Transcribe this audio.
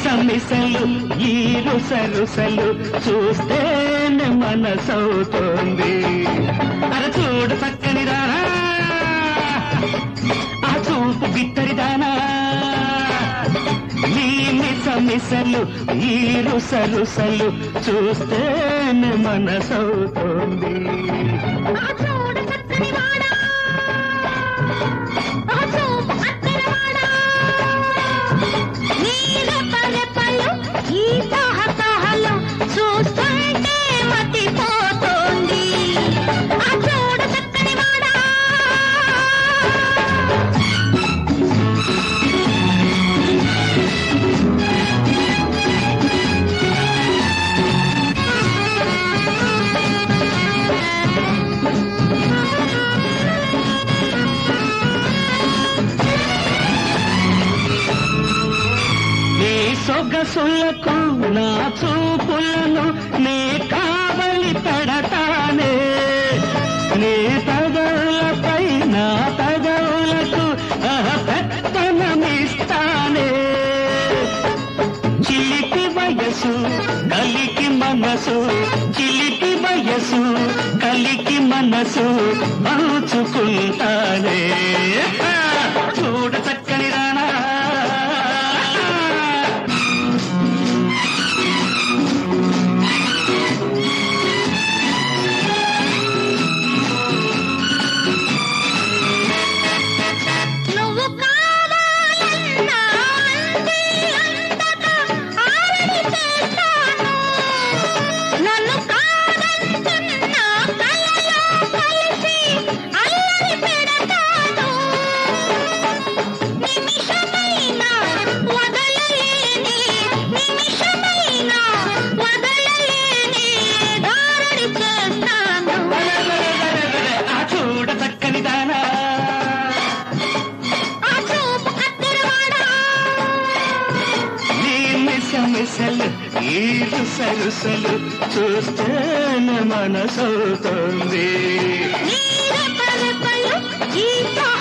మిసలు ఈ రుసరుసలు చూస్తేనే మనసవుతోంది. అర చూడు చక్కని రానా, ఆ చూపు బిత్తరిదానా, ఈ మిసలు ఈ రుసరుసలు చూస్తేనే మనసవుతోంది. సొగసులకు నా చూపులను నే కావలి పెడతానే, నీ తగవులపై నా తగవులకు పెత్తనమిస్తానే. చిలిపి వయసు కలికి మనసు, చిలిపి వయసు కలికి మనసు పంచుకుంటానే. చూడ చక్కని రానా, మిసలు ఈ రుసరుసలు చూస్తేనే మనసవుతోంది.